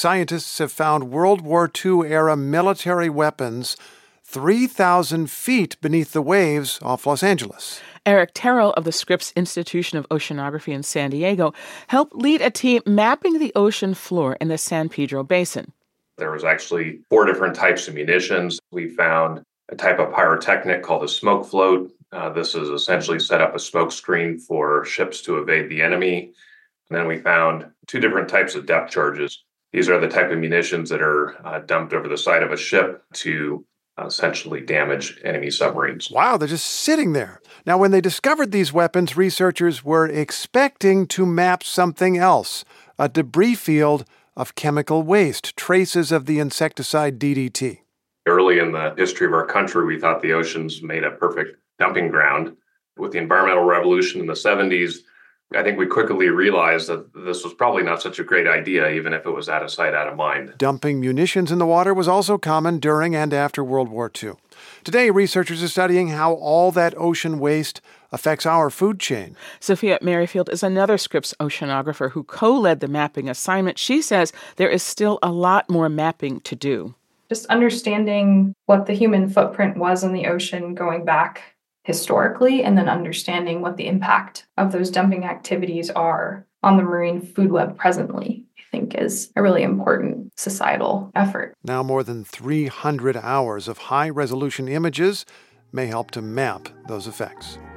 scientists have found World War II-era military weapons 3,000 feet beneath the waves off Los Angeles. Eric Terrell of the Scripps Institution of Oceanography in San Diego helped lead a team mapping the ocean floor in the San Pedro Basin. There was actually 4 different types of munitions. We found a type of pyrotechnic called a smoke float. This is essentially set up a smoke screen for ships to evade the enemy. And then we found 2 different types of depth charges. These are the type of munitions that are dumped over the side of a ship to essentially damage enemy submarines. Wow, they're just sitting there. Now, when they discovered these weapons, researchers were expecting to map something else, a debris field of chemical waste, traces of the insecticide DDT. Early in the history of our country, we thought the oceans made a perfect dumping ground. With the environmental revolution in the 70s, I think we quickly realized that this was probably not such a great idea, even if it was out of sight, out of mind. Dumping munitions in the water was also common during and after World War II. Today, researchers are studying how all that ocean waste affects our food chain. Sophia Merrifield is another Scripps oceanographer who co-led the mapping assignment. She says there is still a lot more mapping to do. Just understanding what the human footprint was in the ocean going back historically, and then understanding what the impact of those dumping activities are on the marine food web presently, I think is a really important societal effort. Now more than 300 hours of high-resolution images may help to map those effects.